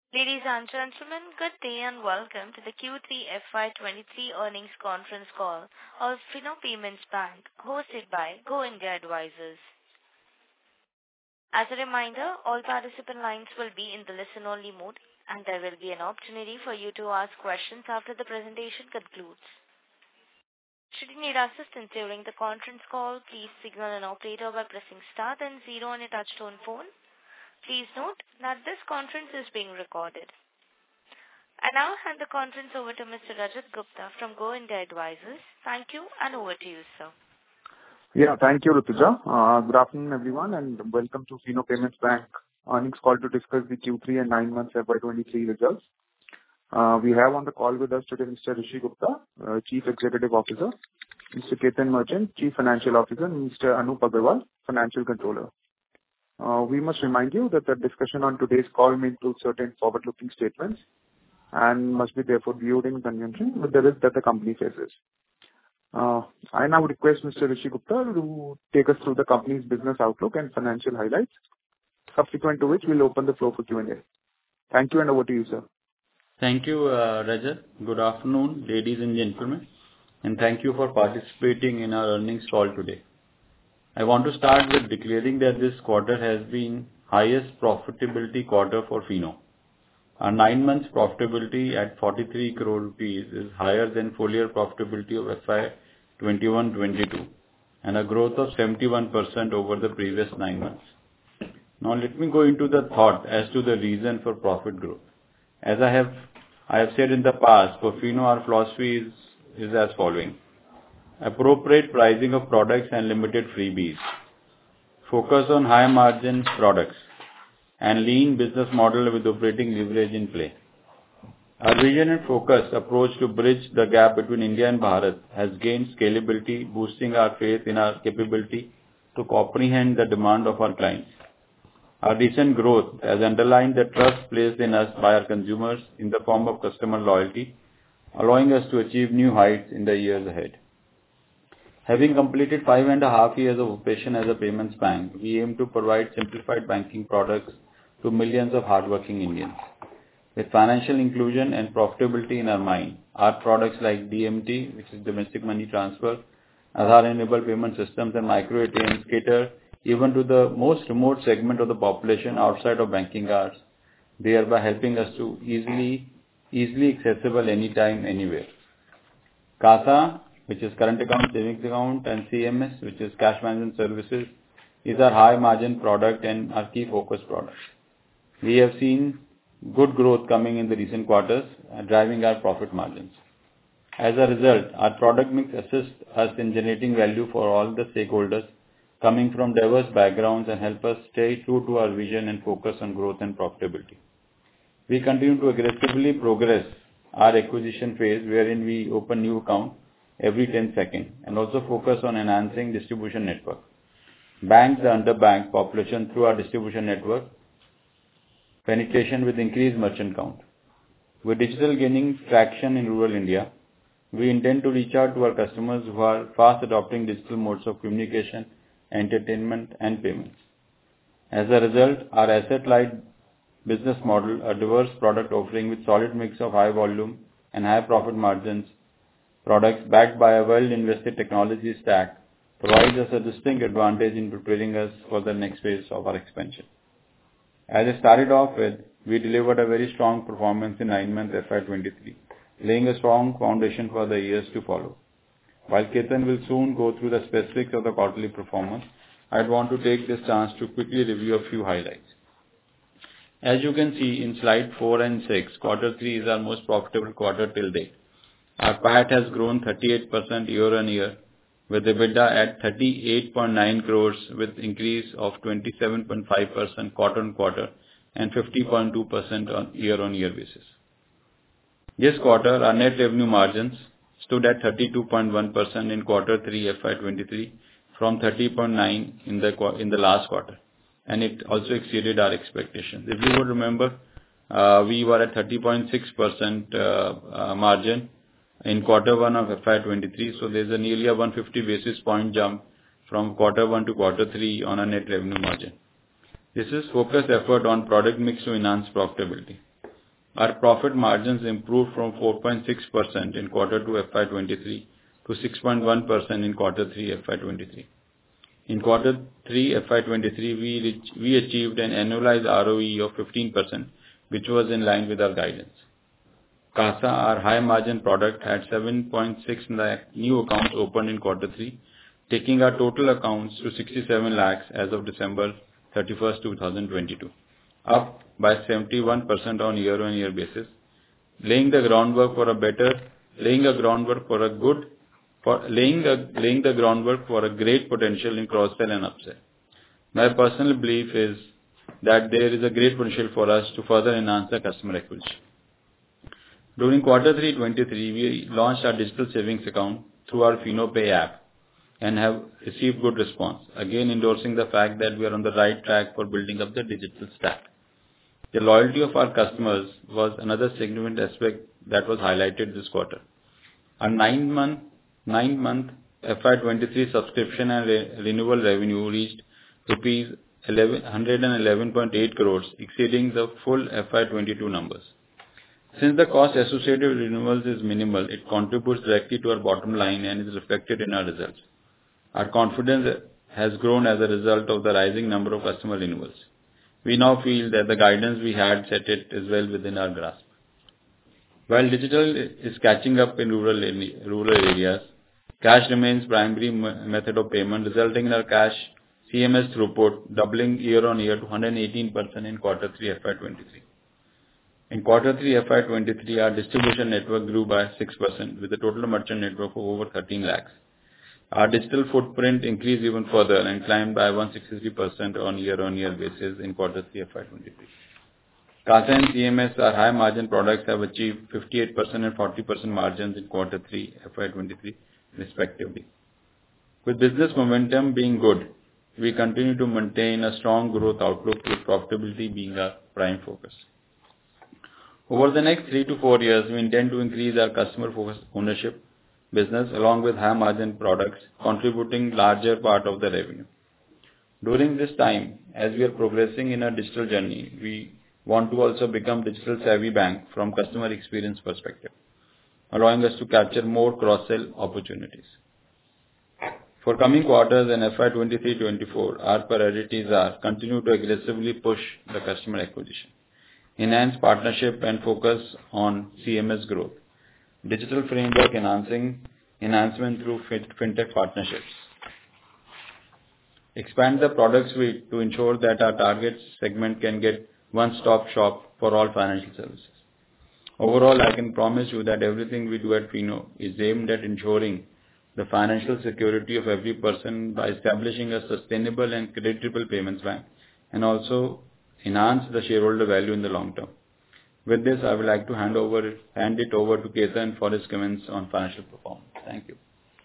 Ladies and gentlemen, good day and welcome to the Q3 FY23 earnings conference call of Fino Payments Bank, hosted by Go India Advisors. As a reminder, all participant lines will be in the listen-only mode, and there will be an opportunity for you to ask questions after the presentation concludes. Should you need assistance during the conference call, please signal an operator by pressing star then 0 on your touchtone phone. Please note that this conference is being recorded. I now hand the conference over to Mr. Rajat Gupta from Go India Advisors. Thank you, and over to you, sir. Yeah, thank you, Rutuja. Good afternoon, everyone, and welcome to Fino Payments Bank earnings call to discuss the Q3 and 9 months FY23 results. We have on the call with us today Mr. Rishi Gupta, Chief Executive Officer, Mr. Ketan Merchant, Chief Financial Officer, and Mr. Anup Agarwal, Financial Controller. We must remind you that the discussion on today's call may include certain forward-looking statements and must be therefore viewed in conjunction with the risk that the company faces. I now request Mr. Rishi Gupta to take us through the company's business outlook and financial highlights, subsequent to which we'll open the floor for Q&A. Thank you, and over to you, sir. Thank you, Rajat. Good afternoon, ladies and gentlemen, and thank you for participating in our earnings call today. I want to start with declaring that this quarter has been highest profitability quarter for Fino. Our 9 months profitability at 43 crore rupees is higher than full year profitability of FY 21-22 and a growth of 71% over the previous 9 months. Now let me go into the thought as to the reason for profit growth. As I have said in the past, for Fino our philosophy is as following. Appropriate pricing of products and limited freebies. Focus on high margin products and lean business model with operating leverage in play. Our vision and focus approach to bridge the gap between India and Bharat has gained scalability, boosting our faith in our capability to comprehend the demand of our clients. Our recent growth has underlined the trust placed in us by our consumers in the form of customer loyalty, allowing us to achieve new heights in the years ahead. Having completed 5.5 years of operation as a payments bank, we aim to provide simplified banking products to millions of hardworking Indians. With financial inclusion and profitability in our mind, our products like DMT, which is domestic money transfer, Aadhaar-enabled payment systems and micro ATMs cater even to the most remote segment of the population outside of banking hours, thereby helping us to easily accessible anytime, anywhere. CASA, which is current account, savings account, and CMS, which is cash management services, is our high margin product and our key focus product. We have seen good growth coming in the recent quarters, driving our profit margins. As a result, our product mix assists us in generating value for all the stakeholders coming from diverse backgrounds and help us stay true to our vision and focus on growth and profitability. We continue to aggressively progress our acquisition phase wherein we open new account every 10 seconds and also focus on enhancing distribution network. Bank the underbanked population through our distribution network, penetration with increased merchant count. With digital gaining traction in rural India, we intend to reach out to our customers who are fast adopting digital modes of communication, entertainment and payments. As a result, our asset-light business model, a diverse product offering with solid mix of high volume and high profit margins, products backed by a well-invested technology stack provides us a distinct advantage in preparing us for the next phase of our expansion. As I started off with, we delivered a very strong performance in 9 months FY23, laying a strong foundation for the years to follow. While Ketan will soon go through the specifics of the quarterly performance, I'd want to take this chance to quickly review a few highlights. As you can see in slide 4 and 6, quarter 3 is our most profitable quarter till date. Our PAT has grown 38% year-on-year, with EBITDA at 38.9 crores with increase of 27.5% quarter-on-quarter and 50.2% on year-on-year basis. This quarter, our net revenue margins stood at 32.1% in quarter 3 FY23 from 30.9% in the last quarter, and it also exceeded our expectations. If you would remember, we were at 30.6% margin in quarter 1 of FY23, so there's a nearly a 150 basis point jump from quarter 1 to quarter 3 on a net revenue margin. This is focused effort on product mix to enhance profitability. our profit margins improved from 4.6% in quarter 2 FY23 to 6.1% in quarter 3 FY23. In quarter 3 FY23, we achieved an annualized ROE of 15%, which was in line with our guidance. CASA, our high margin product, had 7.6 lakh new accounts opened in quarter 3, taking our total accounts to 67 lakhs as of December 31st, 2022, up by 71% on year-on-year basis, laying the groundwork for a great potential in cross-sell and upsell. My personal belief is that there is a great potential for us to further enhance the customer acquisition. During quarter 3 23, we launched our digital savings account through our FinoPay app and have received good response, again endorsing the fact that we are on the right track for building up the digital stack. The loyalty of our customers was another significant aspect that was highlighted this quarter. Our 9-month FY23 subscription and renewal revenue reached rupees 111.8 crores, exceeding the full FY22 numbers. Since the cost associated with renewals is minimal, it contributes directly to our bottom line and is reflected in our results. Our confidence has grown as a result of the rising number of customer renewals. We now feel that the guidance we had set it is well within our grasp. While digital is catching up in rural areas, cash remains primary method of payment, resulting in our cash CMS throughput doubling year-on-year to 118% in quarter 3 FY23. In quarter 3 FY23, our distribution network grew by 6% with a total merchant network of over 13 lakhs. Our digital footprint increased even further and climbed by 163% on year-on-year basis in quarter 3 FY23. CASA and CMS, our high margin products, have achieved 58% and 40% margins in quarter 3 FY23 respectively. With business momentum being good, we continue to maintain a strong growth outlook with profitability being our prime focus. Over the next 3 to 4 years, we intend to increase our customer focused ownership business along with high margin products contributing larger part of the revenue. During this time, as we are progressing in our digital journey, we want to also become digital savvy bank from customer experience perspective, allowing us to capture more cross-sell opportunities. For coming quarters and FY23-24, our priorities are continue to aggressively push the customer acquisition, enhance partnership and focus on CMS growth, digital framework enhancement through fintech partnerships, expand the product suite to ensure that our target segment can get one-stop shop for all financial services. Overall, I can promise you that everything we do at Fino is aimed at ensuring the financial security of every person by establishing a sustainable and creditable payments bank and also enhance the shareholder value in the long term. With this, I would like to hand it over to Ketan for his comments on financial performance. Thank you.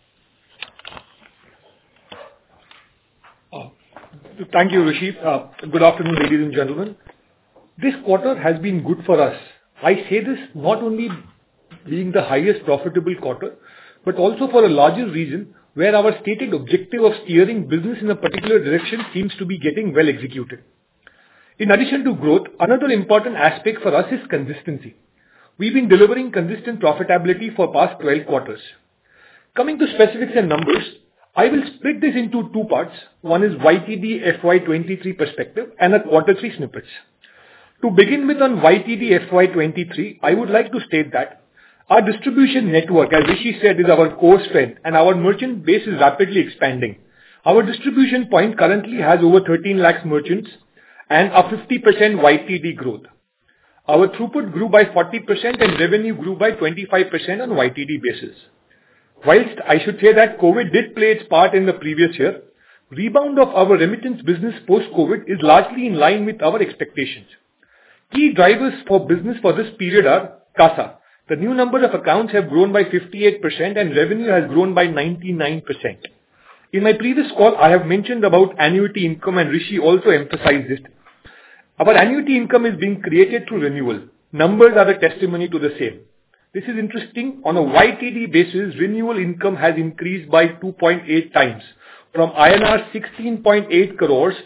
Thank you, Rishi. Good afternoon, ladies and gentlemen. This quarter has been good for us. I say this not only being the highest profitable quarter, but also for a larger reason where our stated objective of steering business in a particular direction seems to be getting well executed. In addition to growth, another important aspect for us is consistency. We've been delivering consistent profitability for past 12 quarters. Coming to specifics and numbers, I will split this into two parts. One is YTD FY23 perspective and a quarter 3 snippets. To begin with on YTD FY23, I would like to state that our distribution network, as Rishi said, is our core strength and our merchant base is rapidly expanding. Our distribution point currently has over 13 lakhs merchants and a 50% YTD growth. Our throughput grew by 40% and revenue grew by 25% on YTD basis. Whilst I should say that COVID did play its part in the previous year, rebound of our remittance business post-COVID is largely in line with our expectations. Key drivers for business for this period are CASA. The new number of accounts have grown by 58% and revenue has grown by 99%. In my previous call, I have mentioned about annuity income and Rishi also emphasized it. Our annuity income is being created through renewal. Numbers are a testimony to the same. This is interesting. On a YTD basis, renewal income has increased by 2.8 times from INR 16.8 crores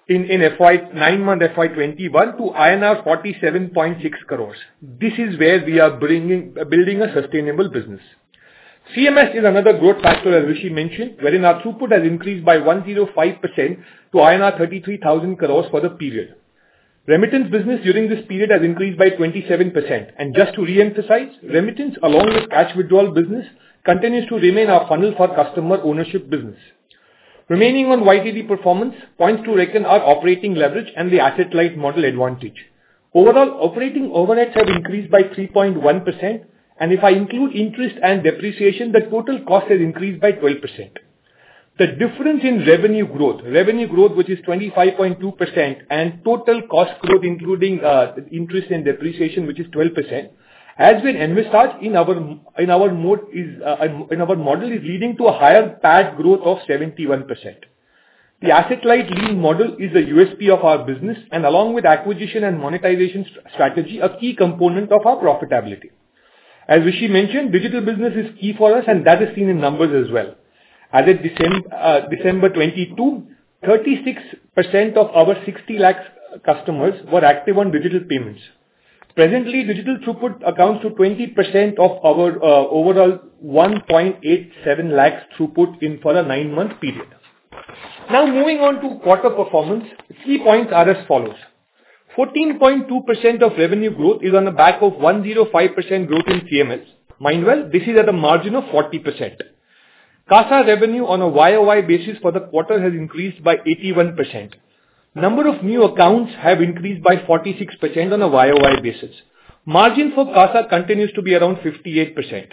in 9-month FY21 to INR 47.6 crores. This is where we are building a sustainable business. CMS is another growth factor, as Rishi mentioned, wherein our throughput has increased by 105% to INR 33,000 crores for the period. Remittance business during this period has increased by 27%. And just to re-emphasize, remittance along with cash withdrawal business continues to remain our funnel for customer ownership business. Remaining on YTD performance points to reckon our operating leverage and the asset-light model advantage. Overall, operating overheads have increased by 3.1%, and if I include interest and depreciation, the total cost has increased by 12%. The difference in revenue growth which is 25.2%, and total cost growth including interest and depreciation, which is 12%, has been envisaged in our model is leading to a higher PAT growth of 71%. The asset-light lean model is the USP of our business, and along with acquisition and monetization strategy, a key component of our profitability. As Rishi mentioned, digital business is key for us, and that is seen in numbers as well. As of December 22, 36% of our 60 lakh customers were active on digital payments. Presently, digital throughput accounts to 20% of our overall 1.87 lakhs throughput for a 9-month period. Now moving on to quarter performance, key points are as follows. 14.2% of revenue growth is on the back of 105% growth in CMS. Mind well, this is at a margin of 40%. CASA revenue on a YOY basis for the quarter has increased by 81%. Number of new accounts have increased by 46% on a YOY basis. Margin for CASA continues to be around 58%.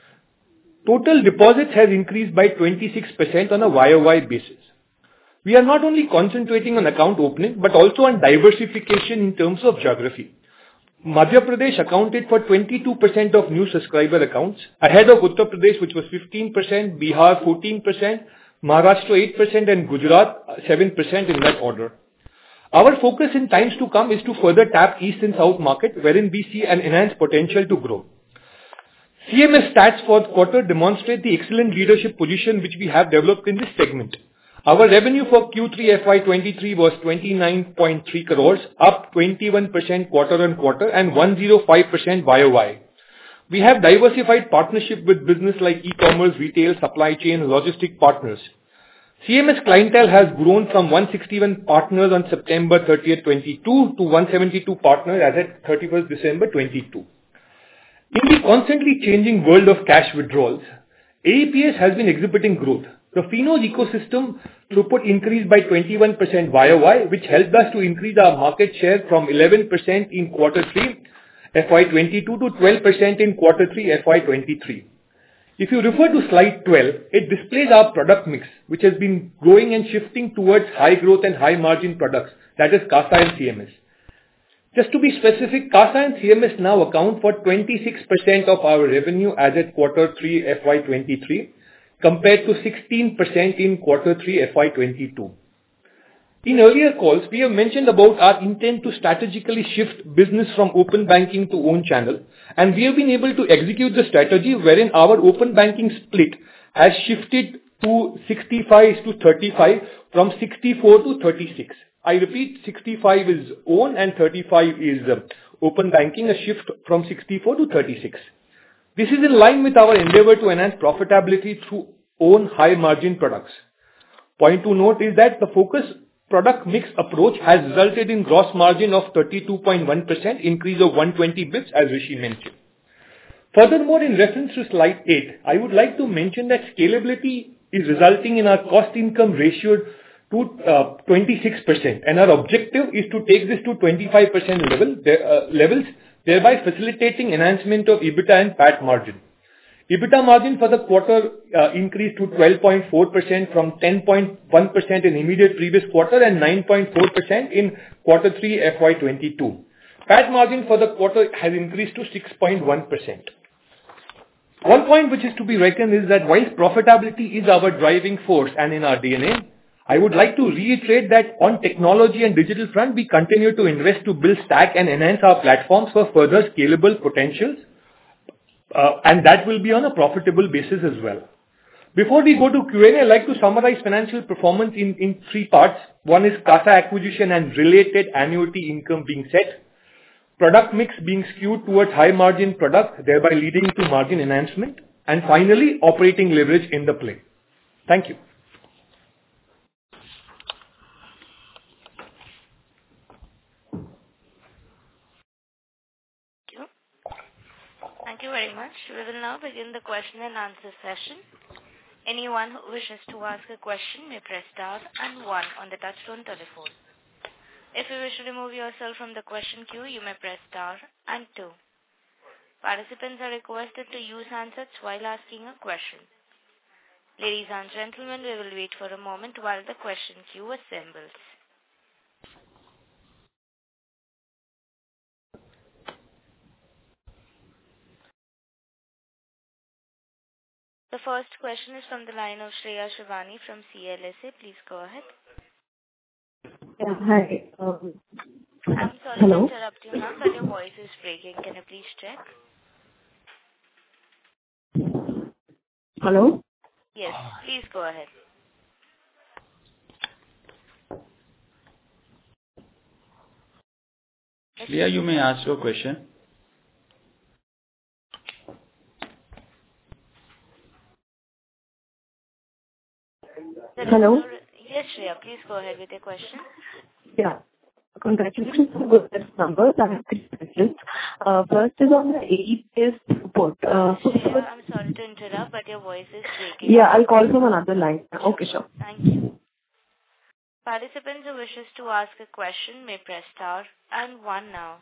Total deposits has increased by 26% on a YOY basis. We are not only concentrating on account opening, but also on diversification in terms of geography. Madhya Pradesh accounted for 22% of new subscriber accounts, ahead of Uttar Pradesh, which was 15%, Bihar 14%, Maharashtra 8%, and Gujarat 7% in that order. Our focus in times to come is to further tap East and South market, wherein we see an enhanced potential to grow. CMS stats for the quarter demonstrate the excellent leadership position which we have developed in this segment. Our revenue for Q3 FY23 was 29.3 crores, up 21% quarter on quarter and 105% YOY. We have diversified partnership with business like e-commerce, retail, supply chain, logistic partners. CMS clientele has grown from 161 partners on September 30th, 22 to 172 partners as at 31st December 22. In the constantly changing world of cash withdrawals, AEPS has been exhibiting growth. The Fino's ecosystem throughput increased by 21% YOY, which helped us to increase our market share from 11% in quarter 3 FY22 to 12% in quarter 3 FY23. If you refer to slide 12, it displays our product mix, which has been growing and shifting towards high growth and high margin products, that is CASA and CMS. Just to be specific, CASA and CMS now account for 26% of our revenue as at quarter 3 FY23, compared to 16% in quarter 3 FY22. In earlier calls, we have mentioned about our intent to strategically shift business from open banking to own channel, and we have been able to execute the strategy wherein our open banking split has shifted to 65 to 35 from 64 to 36. I repeat, 65 is own and 35 is open banking, a shift from 64 to 36. This is in line with our endeavor to enhance profitability through own high margin products. Point to note is that the focus product mix approach has resulted in gross margin of 32.1%, increase of 120 bits as Rishi mentioned. Furthermore, in reference to slide 8, I would like to mention that scalability is resulting in our cost income ratio to 26%, and our objective is to take this to 25% levels, thereby facilitating enhancement of EBITDA and PAT margin. EBITDA margin for the quarter increased to 12.4% from 10.1% in immediate previous quarter and 9.4% in quarter 3 FY22. PAT margin for the quarter has increased to 6.1%. One point which is to be reckoned is that while profitability is our driving force and in our DNA, I would like to reiterate that on technology and digital front, we continue to invest to build stack and enhance our platforms for further scalable potentials, and that will be on a profitable basis as well. Before we go to Q&A, I'd like to summarize financial performance in three parts. One is CASA acquisition and related annuity income being set, product mix being skewed towards high margin product, thereby leading to margin enhancement, and finally, operating leverage in the play. Thank you. Thank you very much. We will now begin the question and answer session. Anyone who wishes to ask a question may press star and 1 on the touchtone telephone. If you wish to remove yourself from the question queue, you may press star and 2. Participants are requested to use handsets while asking a question. Ladies and gentlemen, we will wait for a moment while the question queue assembles. The first question is from the line of Shreya Shivani from CLSA. Please go ahead. Yeah, hi. I'm sorry Hello? to interrupt you now, but your voice is breaking. Can you please check? Hello? Yes, please go ahead. Shreya, you may ask your question. Hello? Yes, Shreya, please go ahead with your question. Yeah. Congratulations on good set of numbers. I have three questions. First is on the AEPS report. Shreya, I'm sorry to interrupt, but your voice is breaking. Yeah, I'll call from another line. Okay, sure. Thank you. Participants who wishes to ask a question may press star and 1 now.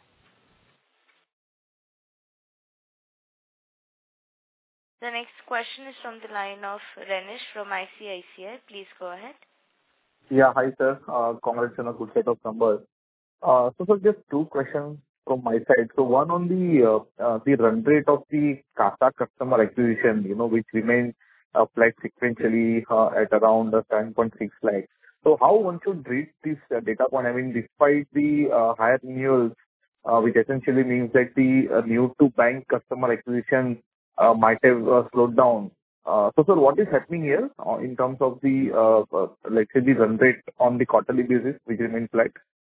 The next question is from the line of Renish from ICICI. Please go ahead. Yeah, hi sir. Congrats on a good set of numbers. So just two questions from my side. So one on the run rate of the CASA customer acquisition, which remains flat sequentially at around 7.6 lakhs. So how one should read this data point? I mean, despite the higher renewals, which essentially means that the new to bank customer acquisition might have slowed down. So sir, what is happening here in terms of the, let's say, the run rate on the quarterly basis, which remains flat?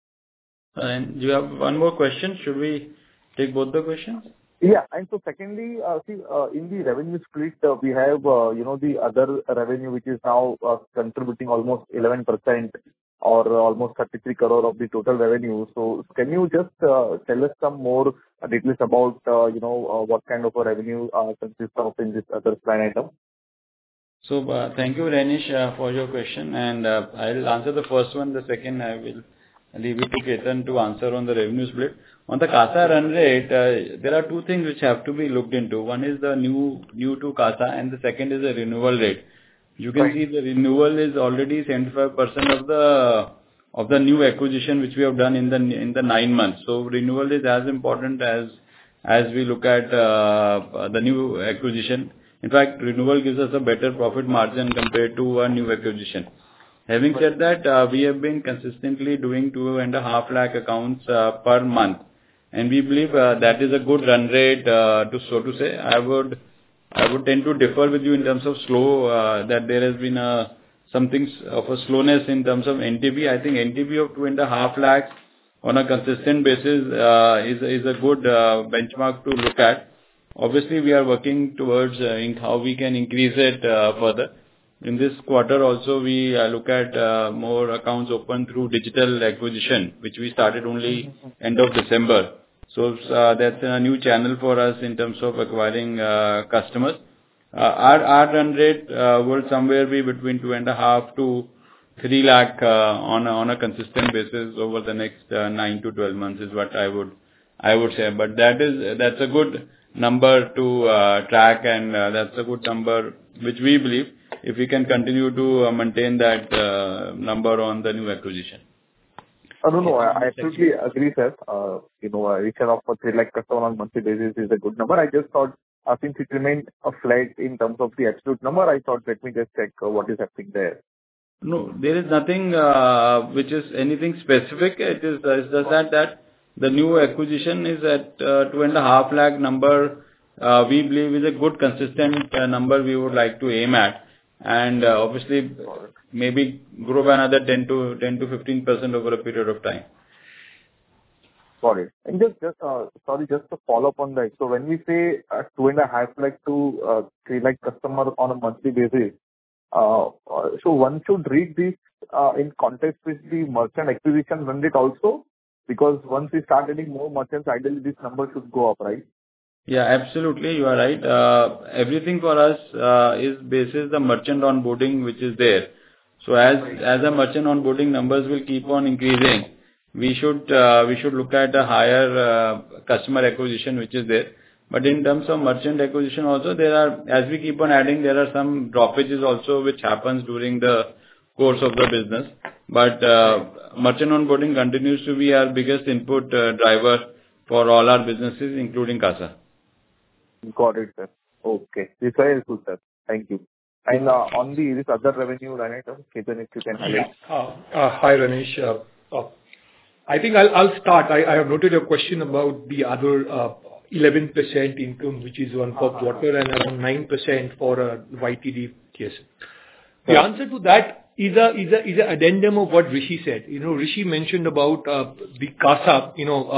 And you have one more question. Should we take both the questions? Yeah. And so secondly, in the revenue split, we have, the other revenue, which is now contributing almost 11% or almost 33 crore of the total revenue. So can you just tell us some more details about, what kind of a revenue consists of in this other line item? So thank you, Renish, for your question. And I'll answer the first one. The second, I will leave it to Ketan to answer on the revenue split. On the CASA run rate, there are two things which have to be looked into. One is the new to CASA, and the second is the renewal rate. You can see the renewal is already 75% of the new acquisition which we have done in the 9 months. So renewal is as important as we look at the new acquisition. In fact, renewal gives us a better profit margin compared to a new acquisition. Having said that, we have been consistently doing 2.5 lakh accounts per month, and we believe that is a good run rate, so to say. I would tend to differ with you in terms of that there has been something of a slowness in terms of NTB. I think NTB of 2.5 lakhs on a consistent basis is a good benchmark to look at. Obviously, we are working towards how we can increase it further. In this quarter also, we look at more accounts open through digital acquisition, which we started only end of December. So that's a new channel for us in terms of acquiring customers. Our run rate will somewhere be between 2.5 to 3 lakh on a consistent basis over the next 9 to 12 months is what I would say. But that's a good number to track, and that's a good number which we believe if we can continue to maintain that number on the new acquisition. No, I absolutely agree, sir. Reaching of 3 lakh customer on monthly basis is a good number. I just thought, since it remained flat in terms of the absolute number, I thought let me just check what is happening there. No, there is nothing which is anything specific. It is just that the new acquisition is at 2.5 lakh number. We believe is a good consistent number we would like to aim at. and obviously maybe grow by another 10 to 15% over a period of time. Got it. And just to follow up on that. So when we say 2.5 lakh to 3 lakh customer on a monthly basis, so one should read this in context with the merchant acquisition run rate also, because once we start getting more merchants, ideally this number should go up, right? Yeah, absolutely. You are right. Everything for us is basis the merchant onboarding which is there. So as the merchant onboarding numbers will keep on increasing, we should look at a higher customer acquisition which is there. But in terms of merchant acquisition also, there are, as we keep on adding, there are some droppages also which happens during the course of the business. But merchant onboarding continues to be our biggest input driver for all our businesses, including CASA. Got it, sir. Okay. This is very helpful, sir. Thank you. And on this other revenue line item, Ketan, if you can highlight. Hi, Ranish. I think I'll start. I have noted your question about the other 11% income, which is on per quarter, and around 9% for YTD case. The answer to that is a addendum of what Rishi said. Rishi mentioned about the CASA,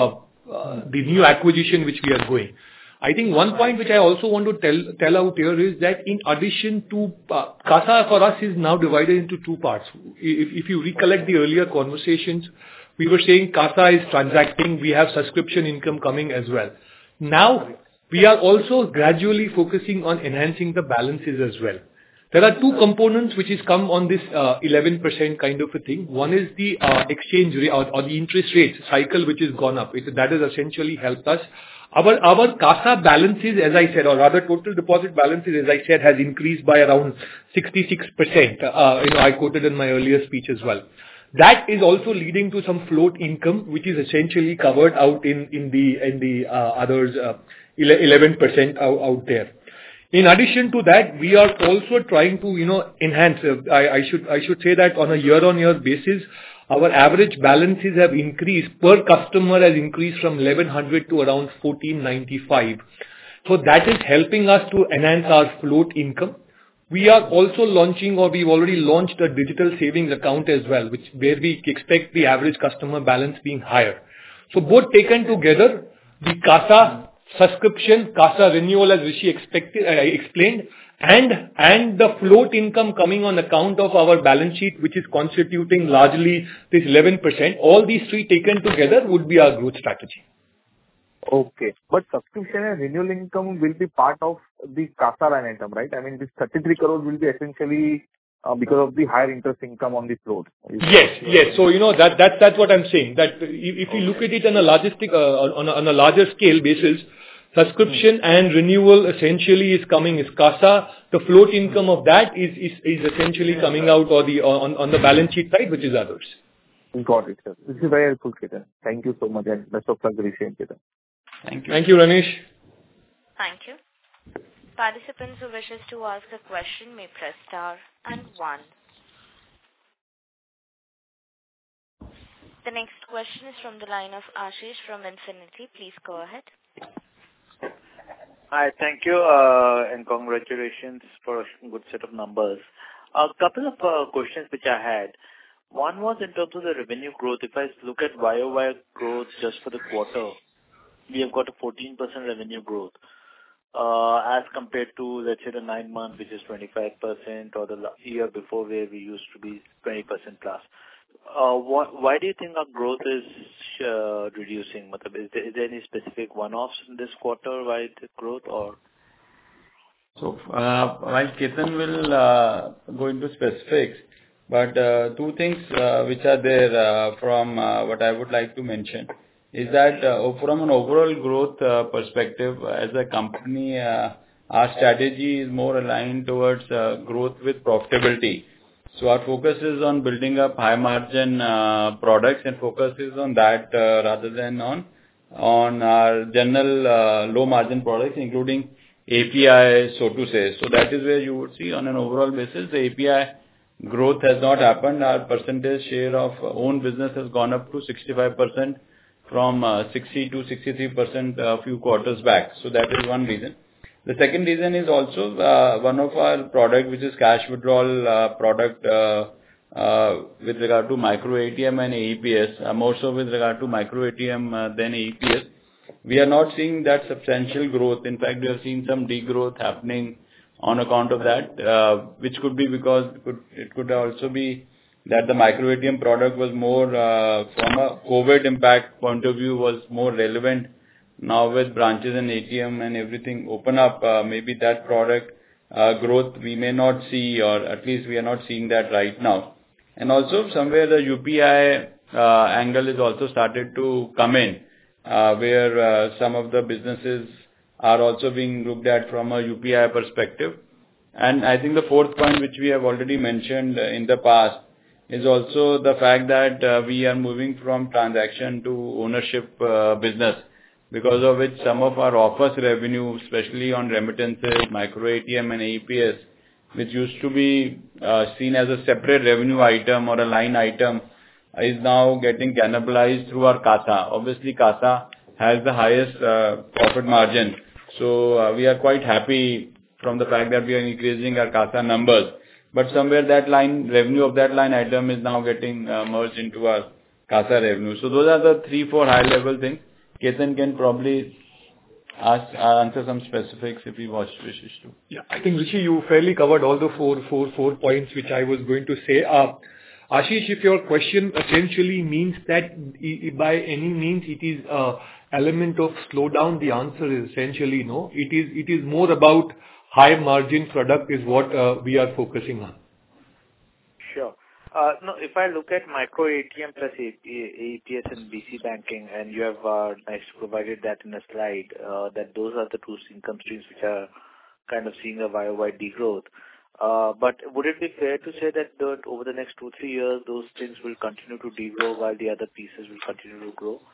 the new acquisition which we are going. I think one point which I also want to tell out here is that in addition to CASA for us is now divided into two parts. If you recollect the earlier conversations, we were saying CASA is transacting, we have subscription income coming as well. Now, we are also gradually focusing on enhancing the balances as well. There are two components which is come on this 11% kind of a thing. One is the exchange rate or the interest rate cycle which has gone up. That has essentially helped us. Our CASA balances, as I said, or rather total deposit balances, as I said, has increased by around 66%. I quoted in my earlier speech as well. That is also leading to some float income, which is essentially covered out in the others 11% out there. In addition to that, we are also trying to enhance. I should say that on a year-on-year basis, our average balances have increased per customer has increased from 1100 to around 1495. So that is helping us to enhance our float income. We are also launching, or we've already launched, a digital savings account as well, where we expect the average customer balance being higher. So both taken together, the CASA subscription, CASA renewal as Rishi explained, and the float income coming on account of our balance sheet, which is constituting largely this 11%, all these three taken together would be our growth strategy. Okay. But subscription and renewal income will be part of the CASA line item, right? I mean, this 33 crore will be essentially because of the higher interest income on the float. Yes. So, that's what I'm saying. That if you look at it on a larger scale basis, subscription and renewal essentially is coming as CASA. The float income of that is essentially coming out on the balance sheet side, which is others. Got it, sir. This is very helpful, Ketan. Thank you so much, and best of luck, Rishi and Ketan. Thank you. Thank you, Ranish. Thank you. Participants who wishes to ask a question may press star and 1. The next question is from the line of Ashish from Infinity. Please go ahead. Hi, thank you, and congratulations for a good set of numbers. A couple of questions which I had. One was in terms of the revenue growth. If I look at YOY growth just for the quarter, we have got a 14% revenue growth as compared to, let's say, the 9 months, which is 25%, or the year before where we used to be 20% plus. Why do you think our growth is reducing? Is there any specific one-offs in this quarter? Why the growth or? So, while Ketan will go into specifics, but two things which are there from what I would like to mention is that from an overall growth perspective, as a company, our strategy is more aligned towards growth with profitability. So our focus is on building up high margin products, and focus is on that rather than on our general low margin products, including API, so to say. So that is where you would see on an overall basis, the API growth has not happened. Our percentage share of own business has gone up to 65% from 60 to 63% a few quarters back. So that is one reason. The second reason is also one of our product, which is cash withdrawal product with regard to micro ATM and AEPS, more so with regard to micro ATM than AEPS. We are not seeing that substantial growth. In fact, we have seen some degrowth happening on account of that, which could be because it could also be that the micro ATM product was more from a COVID impact point of view, was more relevant. Now with branches and ATM and everything open up, maybe that product growth we may not see, or at least we are not seeing that right now. And also somewhere the UPI angle is also started to come in, where some of the businesses are also being looked at from a UPI perspective. And I think the fourth point, which we have already mentioned in the past, is also the fact that we are moving from transaction to ownership business, because of which some of our offers revenue, especially on remittances, micro ATM and AEPS, which used to be seen as a separate revenue item or a line item, is now getting cannibalized through our CASA. Obviously, CASA has the highest profit margin. So we are quite happy from the fact that we are increasing our CASA numbers. But somewhere that line, revenue of that line item is now getting merged into our CASA revenue. So those are the 3-4 high level things. Ketan can probably answer some specifics if he wishes to. Yeah, I think Rishi, you fairly covered all the four points which I was going to say. Ashish, if your question essentially means that by any means it is element of slowdown, the answer is essentially no. It is more about high margin product is what we are focusing on. Sure. No, if I look at micro ATM plus AEPS and BC banking, and you have nice provided that in a slide, that those are the two income streams which are kind of seeing a YOY degrowth. But would it be fair to say that over the next 2-3 years, those things will continue to degrow while the other pieces will continue to grow?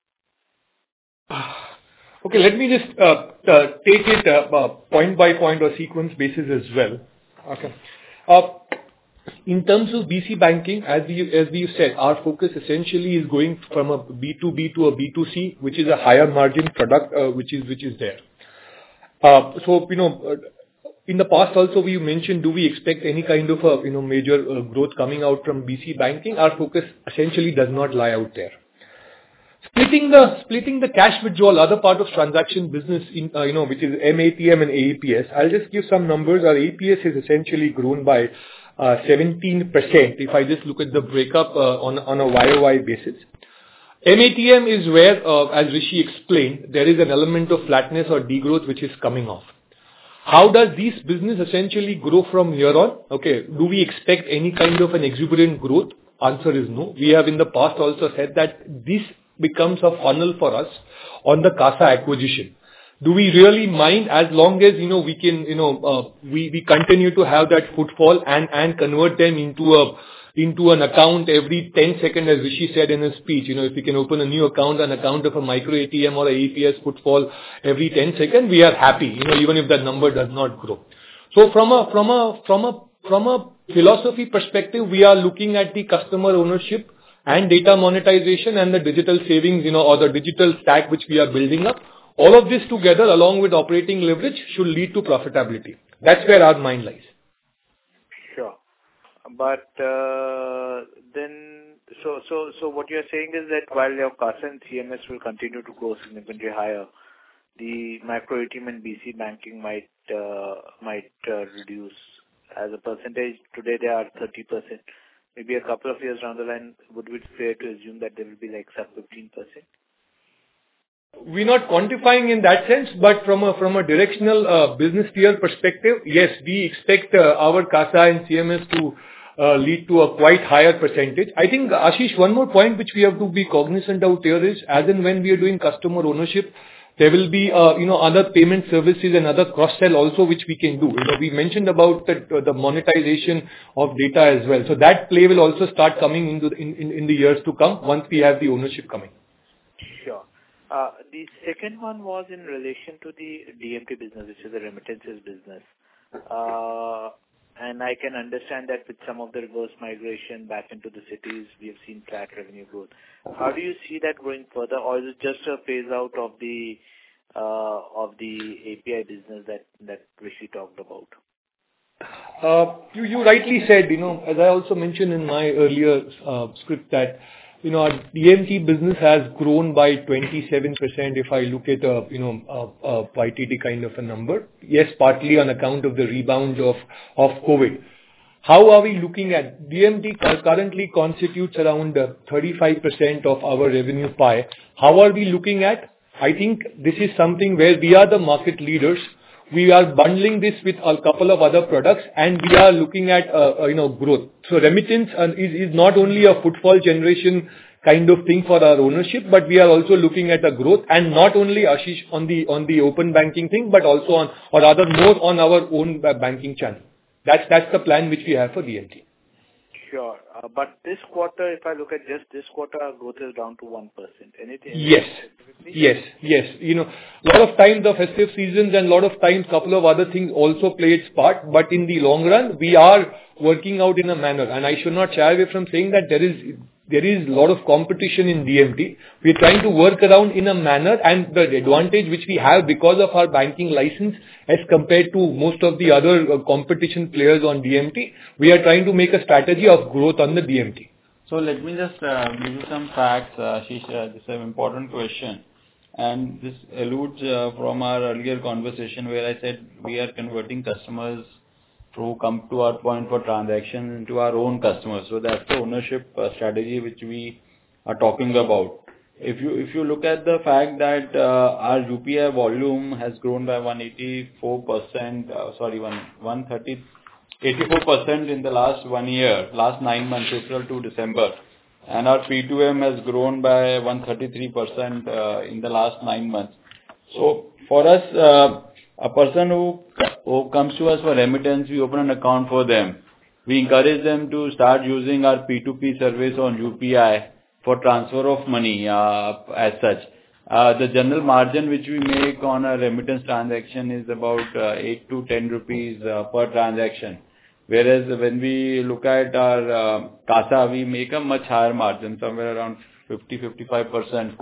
Okay, let me just take it point by point or sequence basis as well. Okay. In terms of BC banking, as we said, our focus essentially is going from a B2B to a B2C, which is a higher margin product, which is there. So, in the past also we mentioned, do we expect any kind of a, major growth coming out from BC banking? Our focus essentially does not lie out there. Splitting the cash withdrawal, other part of transaction business in, which is MATM and AEPS. I'll just give some numbers. Our AEPS has essentially grown by 17%, if I just look at the breakup on a YOY basis. MATM is where, as Rishi explained, there is an element of flatness or degrowth which is coming off. How does this business essentially grow from here on? Okay, do we expect any kind of an exuberant growth? Answer is no. We have in the past also said that this becomes a funnel for us on the CASA acquisition. Do we really mind as long as, we can, we continue to have that footfall and convert them into an account every 10 seconds, as Rishi said in his speech. If we can open a new account, an account of a micro ATM or a AEPS footfall every 10 seconds, we are happy, even if that number does not grow. So from a philosophy perspective, we are looking at the customer ownership and data monetization and the digital savings, or the digital stack which we are building up. All of this together, along with operating leverage, should lead to profitability. That's where our mind lies. Sure. But then, so what you're saying is that while your CASA and CMS will continue to grow significantly higher, the micro ATM and BC banking might reduce as a percentage. Today they are 30%. Maybe a couple of years down the line, would it be fair to assume that they will be like sub 15%? We're not quantifying in that sense, but from a directional business tier perspective, yes, we expect our CASA and CMS to lead to a quite higher percentage. I think, Ashish, one more point which we have to be cognizant out here is, as and when we are doing customer ownership, there will be, other payment services and other cross-sell also which we can do. We mentioned about the monetization of data as well. So that play will also start coming in the years to come once we have the ownership coming. Sure. The second one was in relation to the DMT business, which is the remittances business. And I can understand that with some of the reverse migration back into the cities, we have seen flat revenue growth. How do you see that going further, or is it just a phase out of the of the API business that Rishi talked about? You rightly said, as I also mentioned in my earlier script that, our DMT business has grown by 27% if I look at a YTD kind of a number. Yes, partly on account of the rebound of COVID. How are we looking at DMT currently constitutes around 35% of our revenue pie. How are we looking at? I think this is something where we are the market leaders. We are bundling this with a couple of other products, and we are looking at growth. So remittance is not only a footfall generation kind of thing for our ownership, but we are also looking at a growth, and not only Ashish on the open banking thing, but also on, or rather more on our own banking channel. That's the plan which we have for DMT. Sure. But this quarter, if I look at just this quarter, our growth is down to 1%. Anything? Yes. A lot of times the festive seasons and a lot of times couple of other things also play its part. But in the long run, we are working out in a manner. And I should not shy away from saying that there is a lot of competition in DMT. We are trying to work around in a manner, and the advantage which we have because of our banking license as compared to most of the other competition players on DMT, we are trying to make a strategy of growth on the DMT. So let me just give you some facts, Ashish. This is an important question. And this alludes from our earlier conversation where I said we are converting customers who come to our point for transaction into our own customers. So that's the ownership strategy which we are talking about. If you look at the fact that our UPI volume has grown by 84% in the last 1 year, last 9 months, April to December, and our P2M has grown by 133% in the last 9 months. So for us, a person who comes to us for remittance, we open an account for them. We encourage them to start using our P2P service on UPI for transfer of money as such. The general margin which we make on a remittance transaction is about 8 to 10 rupees per transaction. Whereas when we look at our CASA, we make a much higher margin, somewhere around 50-55%,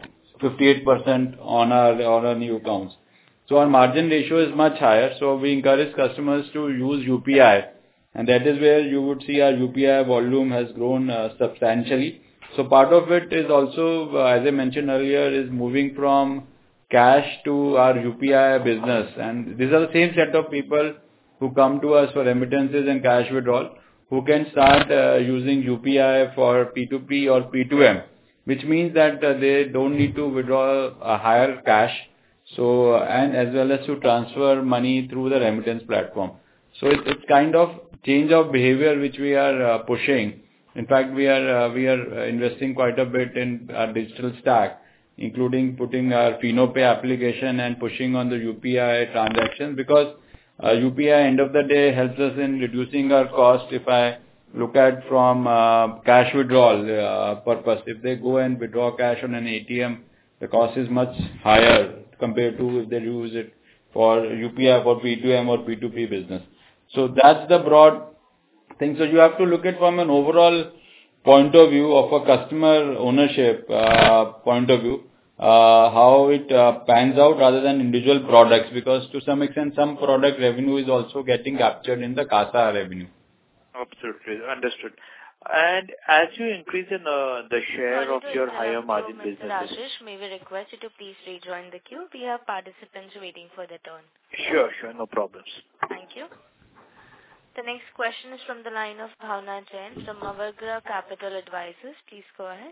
58% on our new accounts. So our margin ratio is much higher. So we encourage customers to use UPI, and that is where you would see our UPI volume has grown substantially. So part of it is also, as I mentioned earlier, is moving from cash to our UPI business. And these are the same set of people who come to us for remittances and cash withdrawal, who can start using UPI for P2P or P2M, which means that they don't need to withdraw a higher cash. So, and as well as to transfer money through the remittance platform. So it's kind of change of behavior which we are pushing. In fact, we are investing quite a bit in our digital stack, including putting our FinoPay application and pushing on the UPI transactions, because UPI end of the day helps us in reducing our cost. If I look at from cash withdrawal purpose, if they go and withdraw cash on an ATM, the cost is much higher compared to if they use it for UPI, for P2M or P2P business. So that's the broad thing. So you have to look at from an overall point of view of a customer ownership point of view, how it pans out rather than individual products, because to some extent some product revenue is also getting captured in the CASA revenue. Absolutely, understood. And as you increase in the share of your higher margin businesses. Mr. Ashish, may we request you to please rejoin the queue? We have participants waiting for their turn. Sure, no problems. Thank you. The next question is from the line of Bhavna Jain from Avagra Capital Advisors. Please go ahead.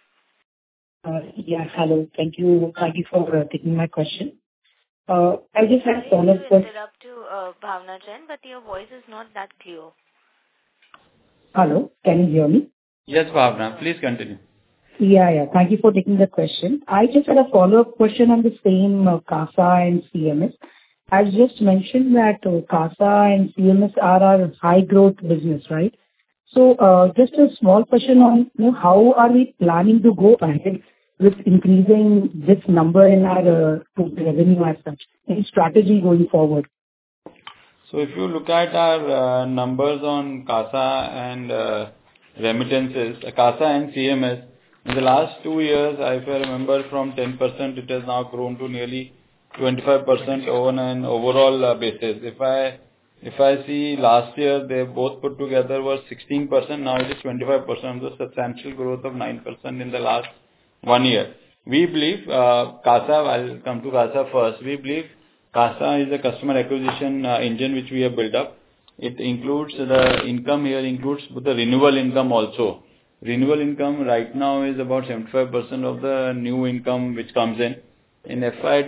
Hello. Thank you for taking my question. I just had a follow-up question. Interrupt to Bhavna Jain, but your voice is not that clear. Hello, can you hear me? Yes, Bhavna, please continue. Yeah. Thank you for taking the question. I just had a follow-up question on the same CASA and CMS. As just mentioned that CASA and CMS are our high growth business, right? So just a small question on how are we planning to go ahead with increasing this number in our revenue as such, any strategy going forward? So if you look at our numbers on CASA and remittances, CASA and CMS, in the last 2 years, if I remember, from 10% it has now grown to nearly 25% on an overall basis. If I see last year, they both put together was 16%. Now it is 25%. The substantial growth of 9% in the last 1 year. We believe CASA. I'll come to CASA first. We believe CASA is a customer acquisition engine which we have built up. It includes the income here includes the renewal income also. Renewal income right now is about 75% of the new income which comes in. In FY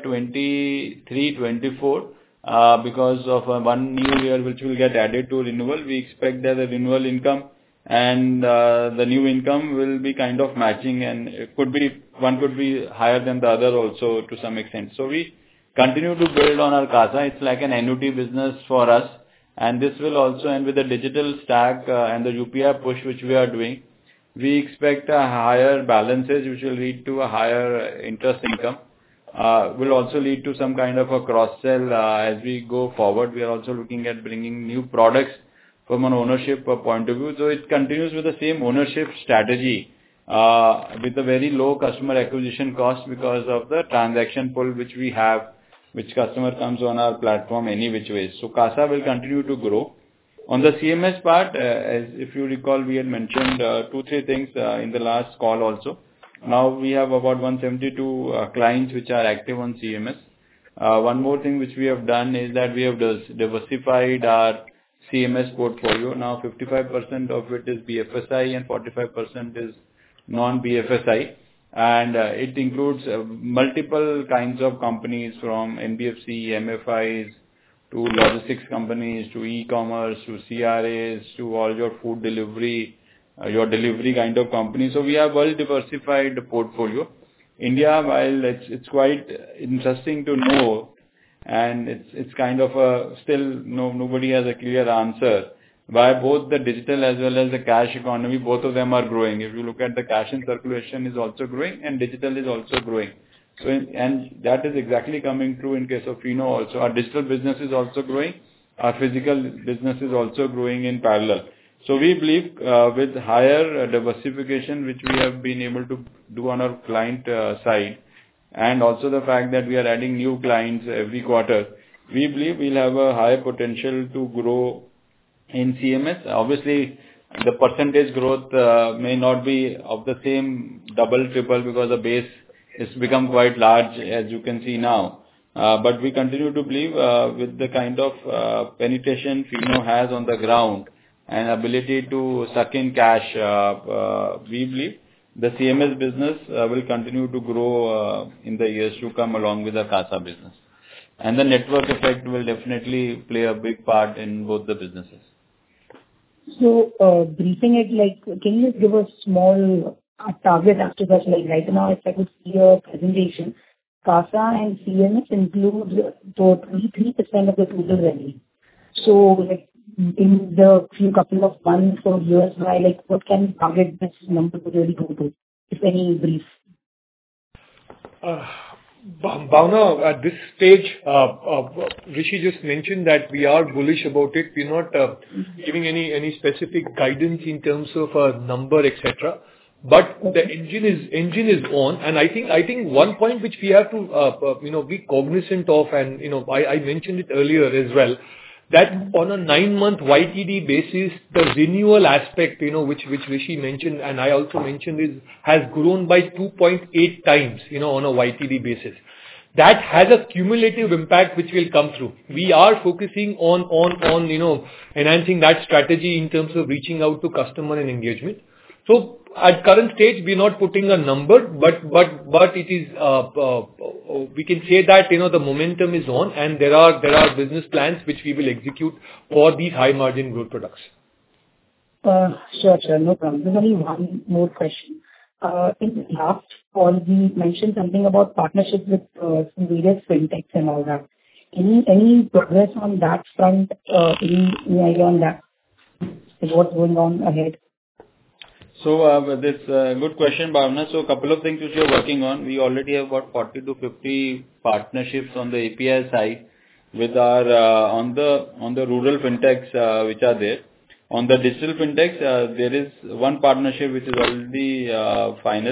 23-24, because of one new year which will get added to renewal, we expect that the renewal income and the new income will be kind of matching, and it could be one could be higher than the other also to some extent. So we continue to build on our CASA. It's like an annuity business for us, and this will also, and with the digital stack and the UPI push which we are doing, we expect a higher balances which will lead to a higher interest income. Will also lead to some kind of a cross-sell as we go forward. We are also looking at bringing new products from an ownership point of view. So it continues with the same ownership strategy with a very low customer acquisition cost because of the transaction pull which we have, which customer comes on our platform any which way. So CASA will continue to grow. On the CMS part, as if you recall, we had mentioned 2-3 things in the last call also. Now we have about 172 clients which are active on CMS. One more thing which we have done is that we have diversified our CMS portfolio. Now 55% of it is BFSI and 45% is non-BFSI. And it includes multiple kinds of companies from NBFC, MFIs, to logistics companies, to e-commerce, to CRAs, to all your food delivery, your delivery kind of companies. So we have well diversified portfolio. India, while it's quite interesting to know, and it's kind of still nobody has a clear answer why both the digital as well as the cash economy, both of them are growing. If you look at the cash in circulation is also growing and digital is also growing. So and that is exactly coming true in case of Fino also. Our digital business is also growing. Our physical business is also growing in parallel. So we believe with higher diversification which we have been able to do on our client side, and also the fact that we are adding new clients every quarter, we believe we'll have a higher potential to grow in CMS. Obviously, the percentage growth may not be of the same double, triple because the base has become quite large as you can see now. But we continue to believe with the kind of penetration Fino has on the ground and ability to suck in cash, we believe the CMS business will continue to grow in the years to come along with the CASA business. And the network effect will definitely play a big part in both the businesses. So, briefing it, like, can you give a small target after that? Like, right now, if I could see your presentation, CASA and CMS includes 23% of the total revenue. So, like, in the few couple of months or years, like, what can you target this number to really go to, if any brief? Bhavna, at this stage, Rishi just mentioned that we are bullish about it. We're not giving any specific guidance in terms of a number, etc. But the engine is on, and I think one point which we have to be cognizant of, and I mentioned it earlier as well, that on a 9-month YTD basis, the renewal aspect, which Rishi mentioned and I also mentioned, has grown by 2.8 times, on a YTD basis. That has a cumulative impact which will come through. We are focusing on enhancing that strategy in terms of reaching out to customer and engagement. So at current stage, we're not putting a number, but it is, we can say that, the momentum is on, and there are business plans which we will execute for these high margin growth products. Sure, no problem. There's only one more question. In the last call, we mentioned something about partnerships with some various fintechs and all that. Any progress on that front? Any idea on that? What's going on ahead? So this good question, Bhavna. So a couple of things which we are working on. We already have about 40 to 50 partnerships on the API side with our on the rural fintechs which are there. On the digital fintechs, there is one partnership which is already final,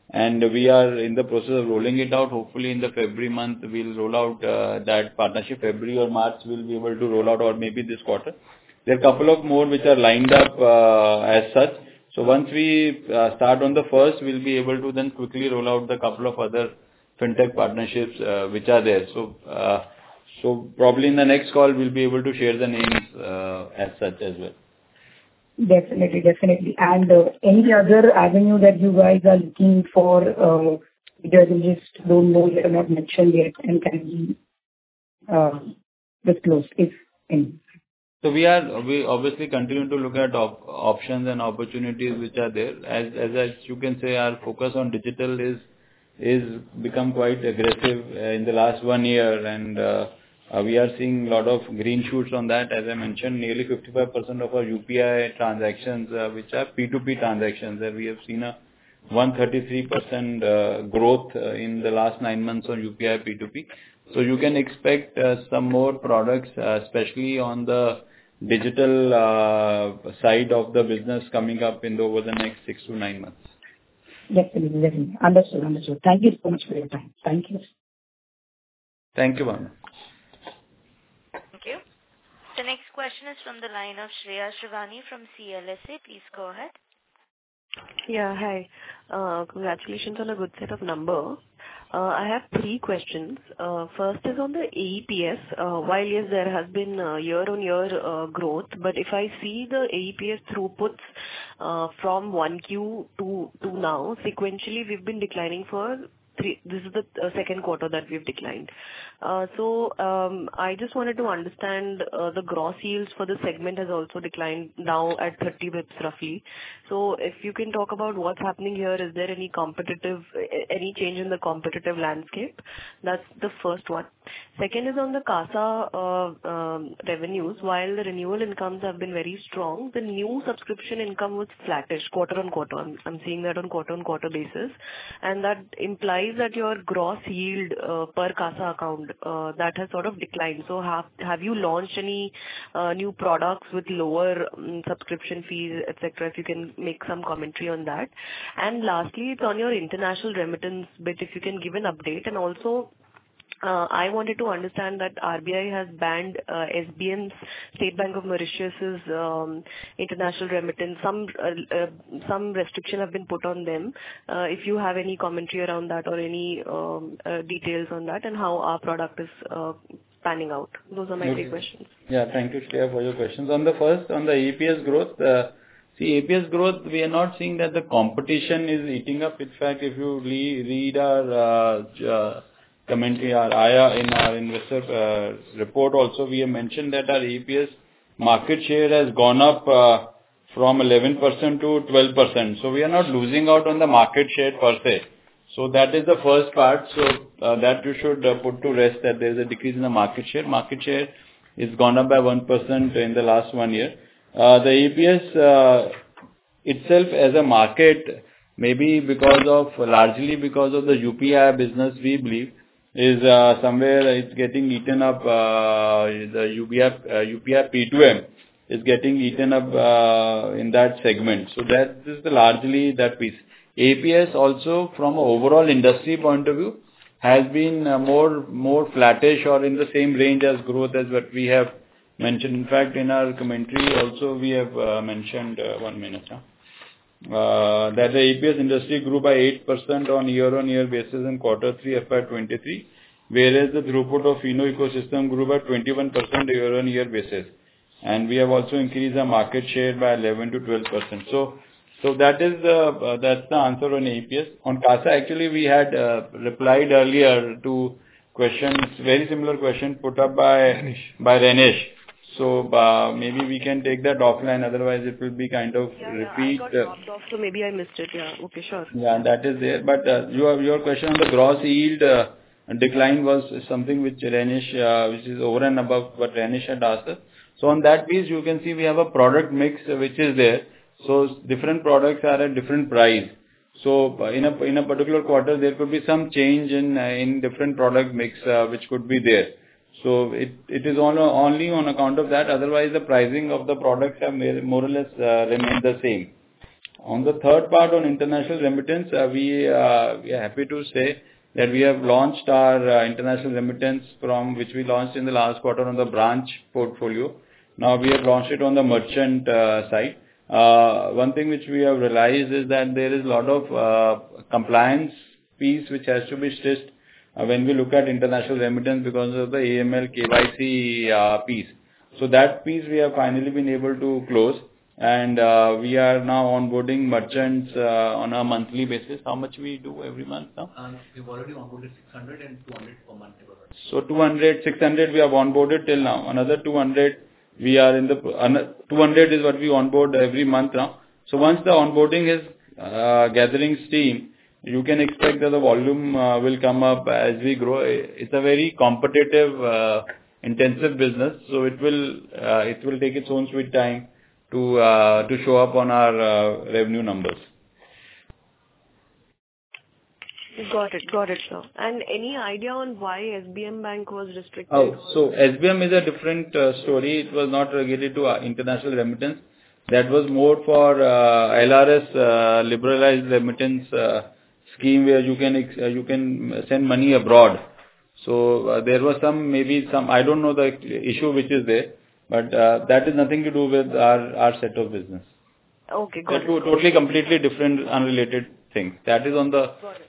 and we are in the process of rolling it out. Hopefully in the February month, we'll roll out that partnership. February or March, we'll be able to roll out, or maybe this quarter. There are a couple of more which are lined up as such. So once we start on the first, we'll be able to then quickly roll out the couple of other fintech partnerships which are there. So probably in the next call, we'll be able to share the names as such as well. Definitely. And any other avenue that you guys are looking for, either you just don't know, you have not mentioned yet, and can be disclosed, if any? So we obviously continue to look at options and opportunities which are there. As you can say, our focus on digital is become quite aggressive in the last 1 year, and we are seeing a lot of green shoots on that. As I mentioned, nearly 55% of our UPI transactions, which are P2P transactions, that we have seen a 133% growth in the last 9 months on UPI P2P. So you can expect some more products, especially on the digital side of the business, coming up over the next 6 to 9 months. Definitely. Understood. Thank you so much for your time. Thank you. Thank you, Bhavna. Thank you. The next question is from the line of Shreya Shivani from CLSA. Please go ahead. Yeah, hi. Congratulations on a good set of numbers. I have 3 questions. First is on the AEPS. While yes, there has been year-on-year growth, but if I see the AEPS throughputs from 1Q to now, sequentially we've been declining for 3. This is the second quarter that we've declined. So I just wanted to understand the gross yields for the segment has also declined now at 30 bps roughly. So if you can talk about what's happening here, is there any change in the competitive landscape? That's the first one. Second is on the CASA revenues. While the renewal incomes have been very strong, the new subscription income was flattish quarter on quarter. I'm seeing that on quarter basis, and that implies that your gross yield per CASA account that has sort of declined. So have you launched any new products with lower subscription fees, etc.? If you can make some commentary on that. And lastly, it's on your international remittance bit, if you can give an update. And also, I wanted to understand that RBI has banned SBM's, State Bank of Mauritius's international remittance. Some restriction have been put on them. If you have any commentary around that or any details on that, and how our product is panning out. Those are my 3 questions. Yeah, thank you, Shreya, for your questions. On the first, on the APS growth, APS growth, we are not seeing that the competition is eating up. In fact, if you read our commentary, in our investor report also, we have mentioned that our APS market share has gone up from 11% to 12%. So we are not losing out on the market share per se. So that is the first part. So that you should put to rest, that there is a decrease in the market share. Market share is gone up by 1% in the last 1 year. The APS itself as a market, maybe largely because of the UPI business, we believe, is somewhere it's getting eaten up. The UPI P2M is getting eaten up in that segment. So that is largely that piece. APS also, from an overall industry point of view, has been more flattish or in the same range as growth as what we have mentioned. In fact, in our commentary also we have mentioned 1 minute. That the APS industry grew by 8% on year-on-year basis in Q3 FY23, whereas the throughput of Fino ecosystem grew by 21% year-on-year basis. And we have also increased our market share by 11 to 12%. So that's the answer on APS. On CASA, actually we had replied earlier to questions, very similar question put up by Renish. So maybe we can take that offline, otherwise it will be kind of repeat. I got dropped off, so maybe I missed it. Yeah, okay, sure. Yeah, that is there. But your question on the gross yield decline was something which Renish, which is over and above what Renish had asked us. So on that piece, you can see we have a product mix which is there. So different products are at different price. So in a particular quarter, there could be some change in different product mix which could be there. So it is only on account of that. Otherwise, the pricing of the products have more or less remained the same. On the third part on international remittance, we are happy to say that we have launched our international remittance from which we launched in the last quarter on the branch portfolio. Now we have launched it on the merchant side. One thing which we have realized is that there is a lot of compliance piece which has to be stitched when we look at international remittance because of the AML KYC piece. So that piece we have finally been able to close, and we are now onboarding merchants on a monthly basis. How much we do every month now? We've already onboarded 600 and 200 per month. So 200, 600 we have onboarded till now. Another 200 we are in the 200 is what we onboard every month now. So once the onboarding is gathering steam, you can expect that the volume will come up as we grow. It's a very competitive, intensive business, so it will take its own sweet time to show up on our revenue numbers. Got it, sir. And any idea on why SBM Bank was restricted? So SBM is a different story. It was not related to international remittance. That was more for LRS, liberalized remittance scheme, where you can send money abroad. So there was some I don't know the issue which is there, but that is nothing to do with our set of business. Okay, got it. Totally, completely different, unrelated things. That is on the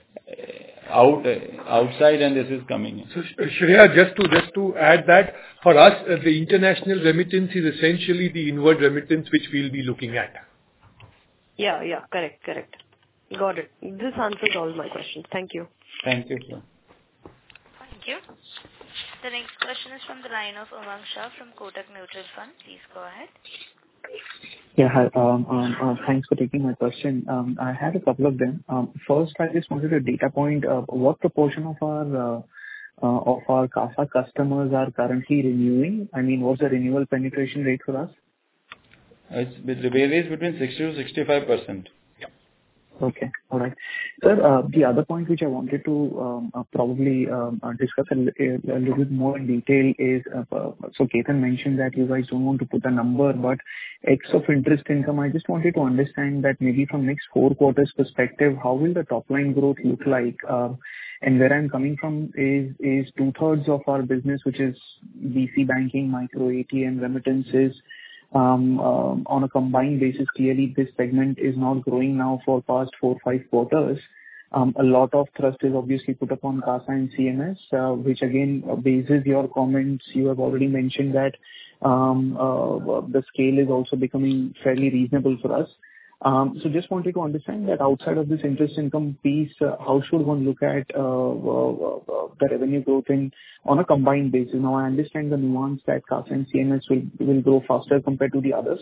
outside, and this is coming in. So Shreya, just to add that, for us, the international remittance is essentially the inward remittance which we'll be looking at. Yeah, correct. Got it. This answers all my questions. Thank you. Thank you, sir. Thank you. The next question is from the line of Umang Shah from Kotak Mutual Fund. Please go ahead. Yeah, hi. Thanks for taking my question. I had a couple of them. First, I just wanted a data point. What proportion of our CASA customers are currently renewing? I mean, what's the renewal penetration rate for us? It varies between 60 to 65%. Okay. All right. Sir, the other point which I wanted to probably discuss a little bit more in detail is, so Ketan mentioned that you guys don't want to put a number, but X of interest income, I just wanted to understand that maybe from next 4 quarters perspective, how will the top line growth look like? And where I'm coming from is 2/3 of our business, which is BC banking, micro ATM, remittances. On a combined basis, clearly this segment is not growing now for past 4-5 quarters. A lot of thrust is obviously put upon CASA and CMS, which again, bases your comments, you have already mentioned that the scale is also becoming fairly reasonable for us. So just wanted to understand that outside of this interest income piece, how should one look at the revenue growth on a combined basis? Now, I understand the nuance that CASA and CMS will grow faster compared to the others.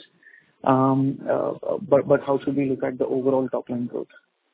But how should we look at the overall top line growth?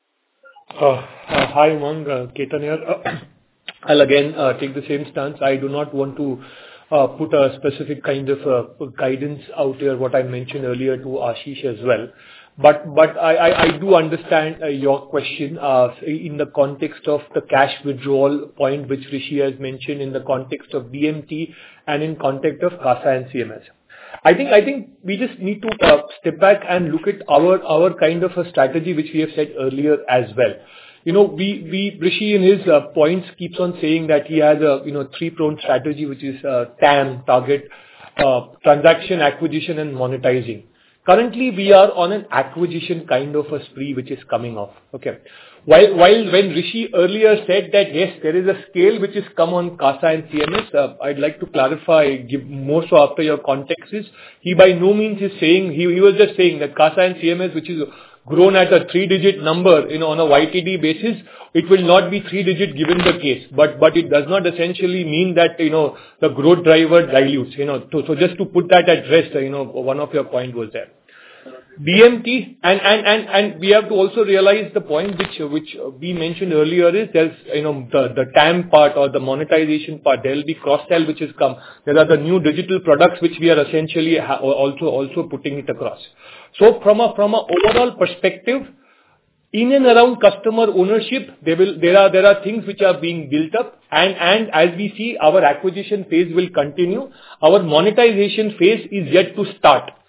Hi, Umang, Ketan here. I'll again take the same stance. I do not want to put a specific kind of guidance out here, what I mentioned earlier to Ashish as well. But I do understand your question in the context of the cash withdrawal point, which Rishi has mentioned in the context of BMT and in context of CASA and CMS. I think we just need to step back and look at our kind of a strategy, which we have said earlier as well. You know, Rishi in his points keeps on saying that he has a 3-pronged strategy, which is TAM, target, transaction, acquisition, and monetizing. Currently, we are on an acquisition kind of a spree, which is coming off. Okay. While when Rishi earlier said that, yes, there is a scale which has come on CASA and CMS, I'd like to clarify, give more so after your context is, he by no means is saying, he was just saying that CASA and CMS, which is grown at a 3-digit number, on a YTD basis, it will not be 3-digit given the case. But it does not essentially mean that, the growth driver dilutes, So just to put that at rest, one of your point was there. BMT, and we have to also realize the point which we mentioned earlier is there's, the TAM part or the monetization part, there will be cross-sell which has come. There are the new digital products which we are essentially also putting it across. So from a overall perspective, in and around customer ownership, there are things which are being built up, and as we see, our acquisition phase will continue. Our monetization phase is yet to start.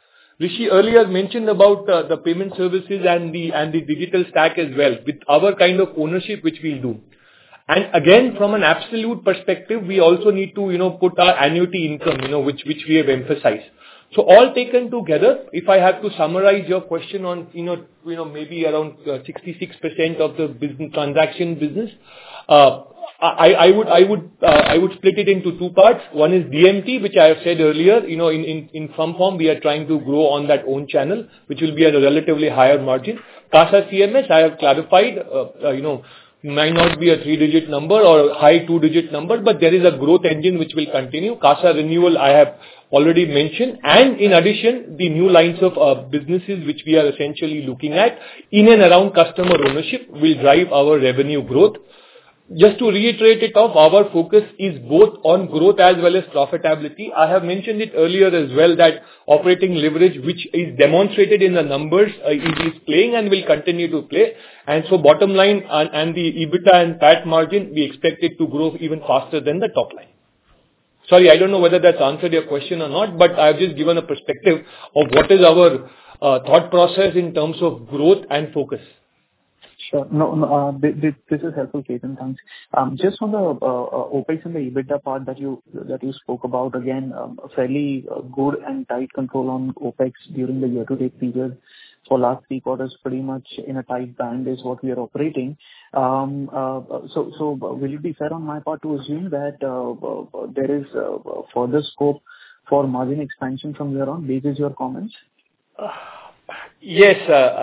Rishi earlier mentioned about the payment services and the digital stack as well, with our kind of ownership, which we'll do. And again, from an absolute perspective, we also need to, put our annuity income, which we have emphasized. So all taken together, if I have to summarize your question on, maybe around 66% of the business transaction business, I would split it into two parts. One is DMT, which I have said earlier, in some form we are trying to grow on that own channel, which will be at a relatively higher margin. CASA CMS, I have clarified, might not be a 3-digit number or a high 2-digit number, but there is a growth engine which will continue. CASA renewal, I have already mentioned, and in addition, the new lines of businesses which we are essentially looking at in and around customer ownership will drive our revenue growth. Just to reiterate it off, our focus is both on growth as well as profitability. I have mentioned it earlier as well that operating leverage, which is demonstrated in the numbers, is playing and will continue to play. And so bottom line and the EBITDA and PAT margin, we expect it to grow even faster than the top line. Sorry, I don't know whether that's answered your question or not, but I've just given a perspective of what is our thought process in terms of growth and focus. Sure. No, this is helpful, Ketan. Thanks. Just on the OpEx and the EBITDA part that you spoke about, again, fairly good and tight control on OpEx during the year-to-date period. For last 3 quarters, pretty much in a tight band is what we are operating. So will it be fair on my part to assume that there is further scope for margin expansion from here on, based on your comments? Yes,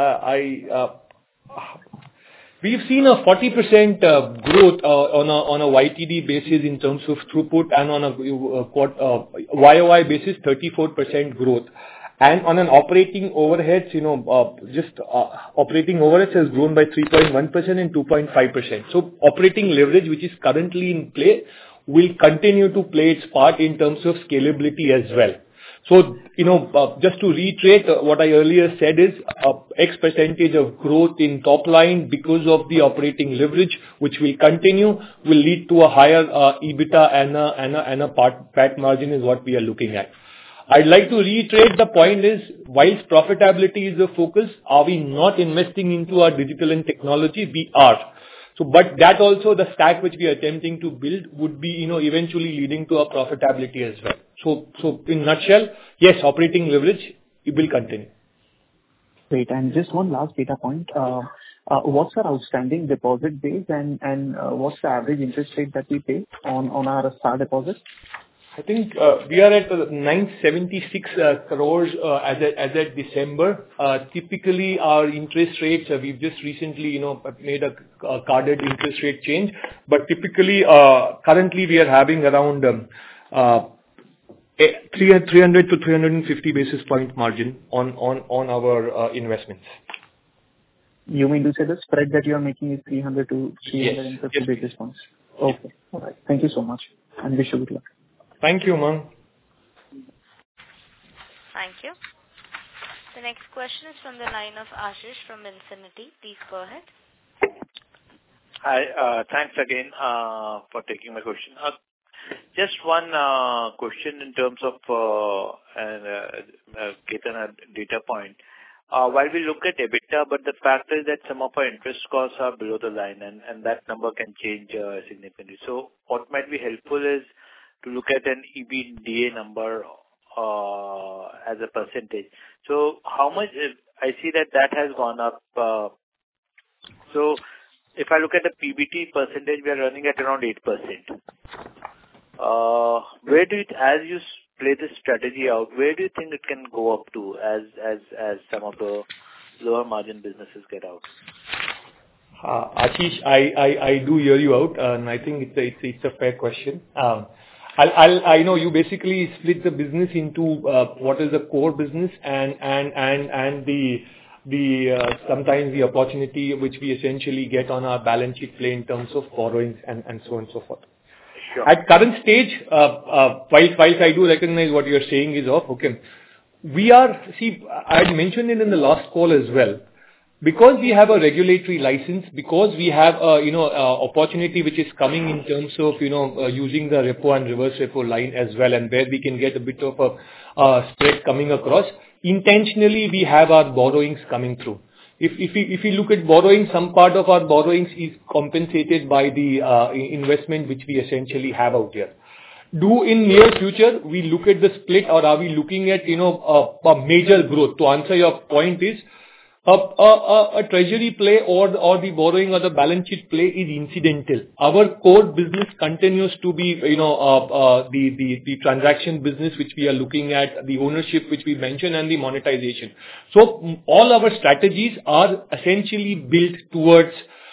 we've seen a 40% growth on a YTD basis in terms of throughput, and on a YOY basis, 34% growth. And on an operating overheads, operating overheads has grown by 3.1% and 2.5%. So operating leverage, which is currently in play, will continue to play its part in terms of scalability as well. So, just to reiterate, what I earlier said is X percentage of growth in top line because of the operating leverage, which will continue, will lead to a higher EBITDA and a PAT margin is what we are looking at. I'd like to reiterate the point is, whilst profitability is the focus, are we not investing into our digital and technology? We are. So, but that also the stack which we are attempting to build would be, eventually leading to our profitability as well. So in nutshell, yes, operating leverage, it will continue. Great. And just one last data point. What's our outstanding deposit base and what's the average interest rate that we pay on our SAR deposits? I think we are at 976 crores as at December. Typically, our interest rates, we've just recently, made a carded interest rate change. But typically, currently we are having around 300 to 350 basis point margin on our investments. You mean to say the spread that you are making is 300 to 350 basis points? Okay. All right. Thank you so much, and wish you good luck. Thank you, ma'am. Thank you. The next question is from the line of Ashish from Infinity. Please go ahead. Hi. Thanks again for taking my question. Just one question in terms of Ketan, a data point. While we look at EBITDA, but the fact is that some of our interest costs are below the line, and that number can change significantly. So what might be helpful is to look at an EBITDA number as a percentage. So how much I see that has gone up. So if I look at the PBT percentage, we are running at around 8%. Where do you, as you play this strategy out, where do you think it can go up to as some of the lower margin businesses get out? Ashish, I do hear you out, and I think it's a fair question. I know you basically split the business into what is the core business and the sometimes the opportunity which we essentially get on our balance sheet play in terms of borrowings and so on and so forth. Sure. At current stage, while I do recognize what you're saying is off, okay. I had mentioned it in the last call as well. Because we have a regulatory license, because we have opportunity which is coming in terms of using the repo and reverse repo line as well, and where we can get a bit of a spread coming across. intentionally we have our borrowings coming through. If you look at borrowing, some part of our borrowings is compensated by the investment which we essentially have out here. Do in near future we look at the split, or are we looking at a major growth? To answer your point is a treasury play or the borrowing or the balance sheet play is incidental. Our core business continues to be the transaction business which we are looking at, the ownership which we mentioned, and the monetization. So all our strategies are essentially built towards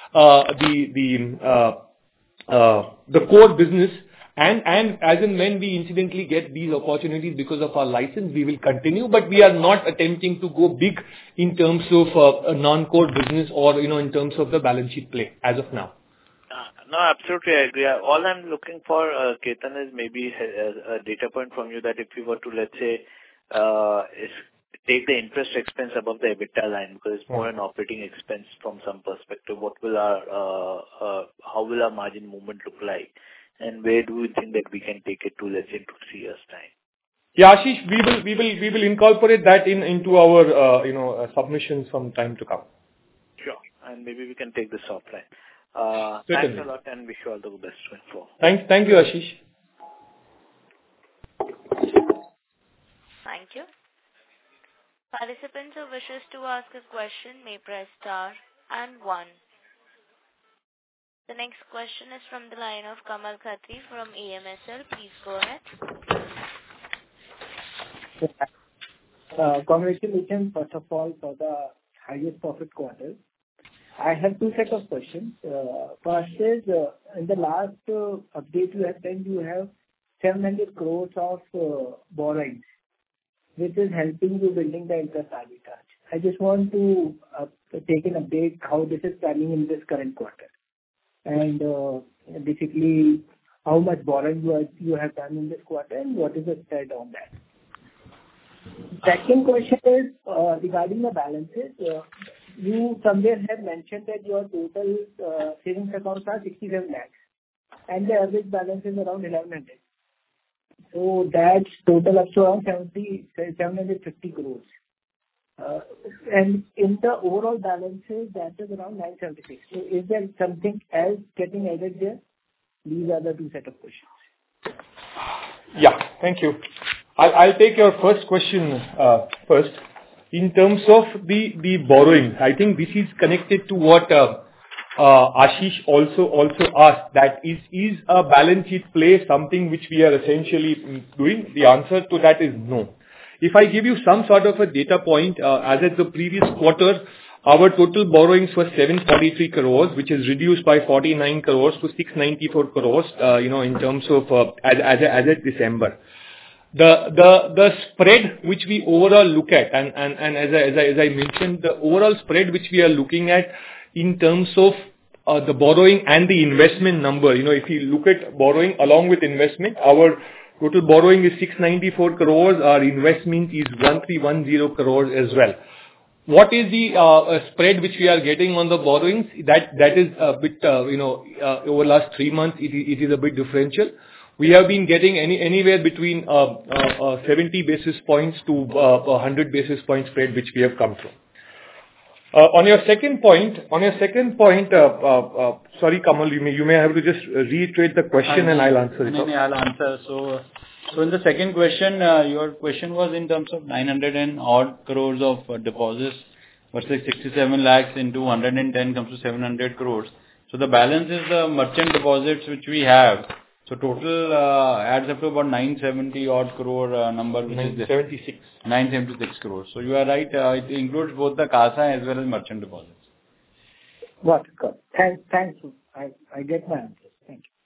the core business. And as and when we incidentally get these opportunities because of our license, we will continue, but we are not attempting to go big in terms of a non-core business or, in terms of the balance sheet play as of now. No, absolutely, I agree. All I'm looking for, Ketan, is maybe a data point from you that if you were to, let's say, take the interest expense above the EBITDA line, because it's more an operating expense from some perspective, how will our margin movement look like? And where do we think that we can take it to, let's say, 2-3 years' time? Yeah, Ashish, we will incorporate that into our submissions from time to come. Sure, and maybe we can take this offline. Certainly. Thanks a lot, and wish you all the best going forward. Thank you, Ashish. Thank you. Participants who wishes to ask a question may press star and 1. The next question is from the line of Kamal Khatri from AMSL. Please go ahead. Congratulations, first of all, for the highest profit quarter. I have 2 sets of questions. First is, in the last update you have said you have 700 crores of borrowings, which is helping you building the interest arbitrage. I just want to take an update how this is planning in this current quarter. And basically, how much borrowing you have done in this quarter, and what is the spread on that? Second question is regarding the balances. You somewhere have mentioned that your total savings accounts are 67 lakhs, and the average balance is around 1100. So that's total up to around 750 crores. And in the overall balances, that is around 976. So is there something else getting added there? These are the 2 set of questions. Yeah, thank you. I'll take your first question first. In terms of the borrowing, I think this is connected to what Ashish also asked, that is a balance sheet play something which we are essentially doing? The answer to that is no. If I give you some sort of a data point, as at the previous quarter, our total borrowings were 743 crores, which is reduced by 49 crores to 694 crores, in terms of as at December. The spread which we overall look at, and as I mentioned, the overall spread which we are looking at in terms of the borrowing and the investment number, if you look at borrowing along with investment, our total borrowing is 694 crores. Our investment is 1310 crores as well. What is the spread which we are getting on the borrowings? That is a bit, over last 3 months, it is a bit differential. We have been getting anywhere between 70 basis points to 100 basis points spread which we have come through. On your second point, sorry, Kamal, you may have to just reiterate the question and I'll answer it. No, I'll answer. So in the second question, your question was in terms of 900 and odd crores of deposits versus 67 lakhs into 110 comes to 700 crores. So the balance is the merchant deposits which we have. So total adds up to about 970 odd crore number, which 976. 976 crores. So you are right. It includes both the CASA as well as merchant deposits. Got it. Thanks. I get my answer. Thank you.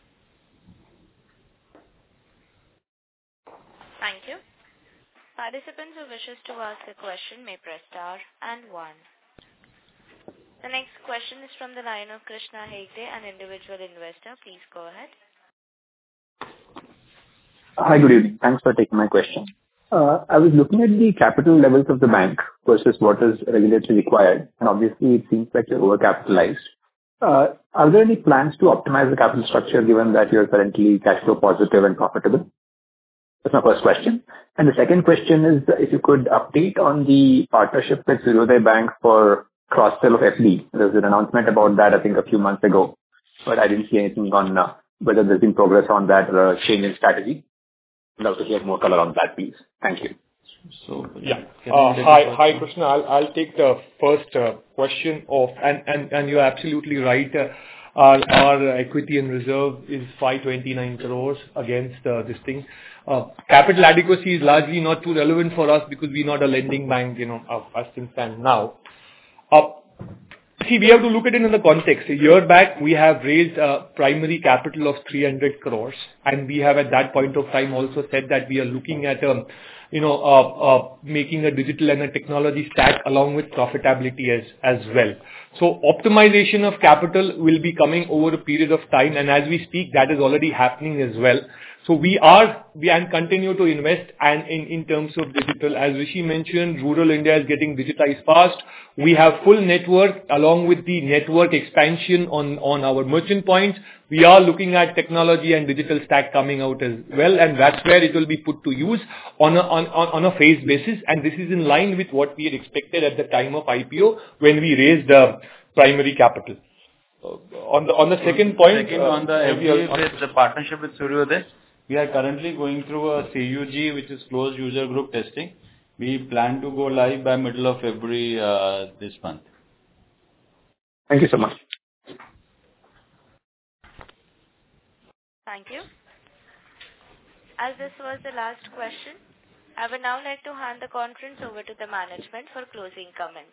Thank you. Participants who wishes to ask a question may press star and 1. The next question is from the line of Krishna Hegde, an individual investor. Please go ahead. Hi, good evening. Thanks for taking my question. I was looking at the capital levels of the bank versus what is regulatory required, and obviously it seems like you're overcapitalized. Are there any plans to optimize the capital structure given that you're currently cash flow positive and profitable? That's my first question. And the second question is if you could update on the partnership with Suryoday Bank for cross-sell of FD. There was an announcement about that, I think, a few months ago, but I didn't see anything on whether there's been progress on that or a change in strategy. I'd love to hear more color on that, please. Thank you. So, yeah. Hi, Krishna. I'll take the first question off. And you're absolutely right. Our equity and reserve is 529 crores against this thing. Capital adequacy is largely not too relevant for us because we're not a lending bank, as things stand now. See, we have to look at it in the context. A year back, we have raised primary capital of 300 crores, and we have at that point of time also said that we are looking at making a digital and a technology stack along with profitability as well. So optimization of capital will be coming over a period of time, and as we speak, that is already happening as well. So we continue to invest and in terms of digital. As Rishi mentioned, rural India is getting digitized fast. We have full network along with the network expansion on our merchant points. We are looking at technology and digital stack coming out as well, and that's where it will be put to use on a phased basis. And this is in line with what we had expected at the time of IPO when we raised primary capital. On the second point, on the FD with the partnership with Suryoday, we are currently going through a CUG, which is closed user group testing. We plan to go live by middle of February this month. Thank you so much. Thank you. As this was the last question, I would now like to hand the conference over to the management for closing comments.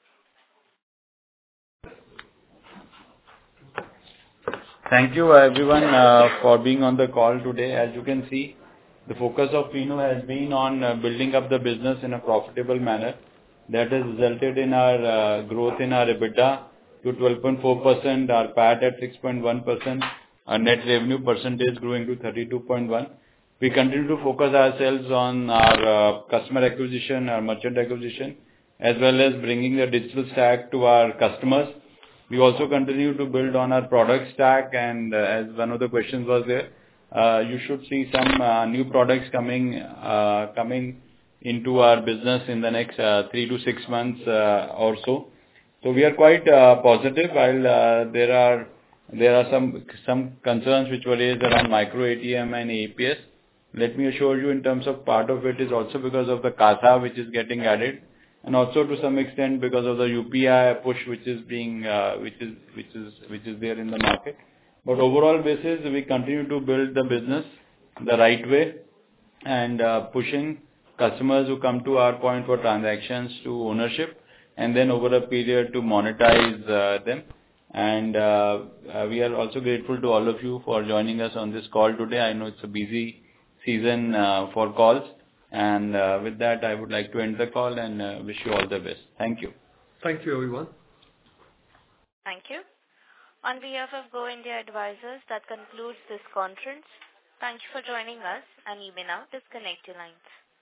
Thank you everyone for being on the call today. As you can see, the focus of Fino has been on building up the business in a profitable manner. That has resulted in our growth in our EBITDA to 12.4%, our PAT at 6.1%, our net revenue percentage growing to 32.1%. We continue to focus ourselves on our customer acquisition, our merchant acquisition, as well as bringing the digital stack to our customers. We also continue to build on our product stack, and as one of the questions was there, you should see some new products coming into our business in the next 3 to 6 months or so. So we are quite positive. While there are some concerns which were raised around micro ATM and APS. Let me assure you, in terms of part of it is also because of the CASA which is getting added, and also to some extent because of the UPI push which is being which is there in the market. But overall basis, we continue to build the business the right way and pushing customers who come to our point for transactions to ownership, and then over a period to monetize them. And we are also grateful to all of you for joining us on this call today. I know it's a busy season for calls. And with that, I would like to end the call and wish you all the best. Thank you. Thank you, everyone. Thank you. On behalf of Go India Advisors, that concludes this conference. Thank you for joining us, and you may now disconnect your lines.